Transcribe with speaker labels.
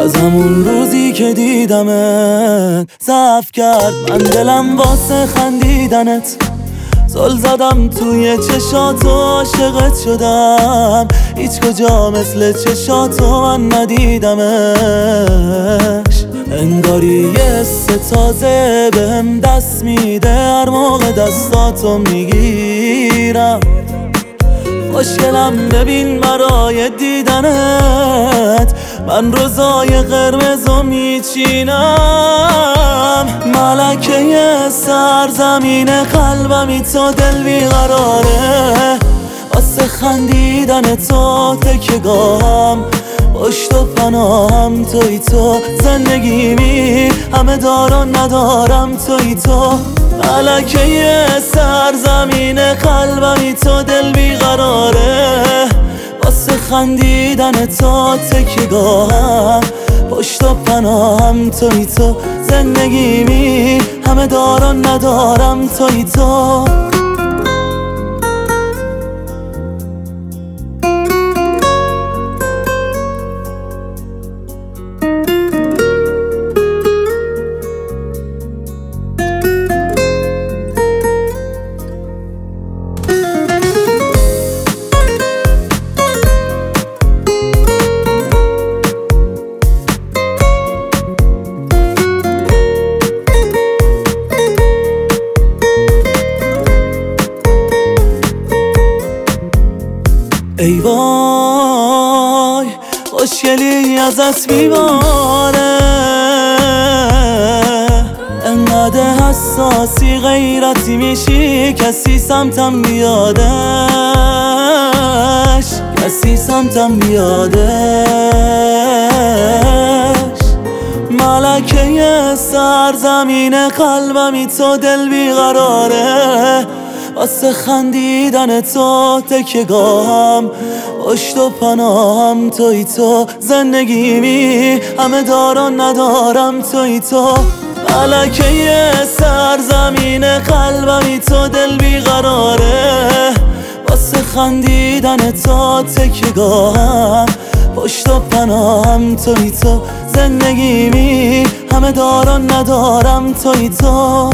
Speaker 1: از همون روزی که دیدمت ضعف کرد من دلم واسه خندیدنت. زل زدم توی چشاتو عاشقت شدم، هیچ کجا مثل چشاتو من ندیدمش. انگاری یه ستازه بهم دست میده هر موقع دستاتو میگیرم. خوشگلم ببین برای دیدنت من روزای قرمزو میچینم. ملکه سرزمین قلبمی تو دل بیقراره، واسه خندیدن تو تکیه‌گاهم، پشت و پناهم توی تو، زندگیمی همه دارم ندارم توی تو. ملکه سرزمین قلبمی تو دل بیقراره، واسه خندیدن تو تکیه‌گاهم، پشت و پناهم توی تو، زندگیمی همه دارم ندارم توی تو. ای وای خوشگلی ازت میباره، انقدر حساسی غیرتی میشی کسی سمتم بیادش، کسی سمتم بیادش. ملکه سرزمین قلبمی تو دل بیقراره، واسه خندیدن تو تکیه‌گاهم، پشت و پناهم توی تو، زندگیمی همه دارم ندارم توی تو. ملکه سرزمین قلبمی تو دل بیقراره، واسه خندیدن تو تکیه‌گاهم، پشت و پناهم توی تو، زندگیمی همه دارم ندارم توی تو.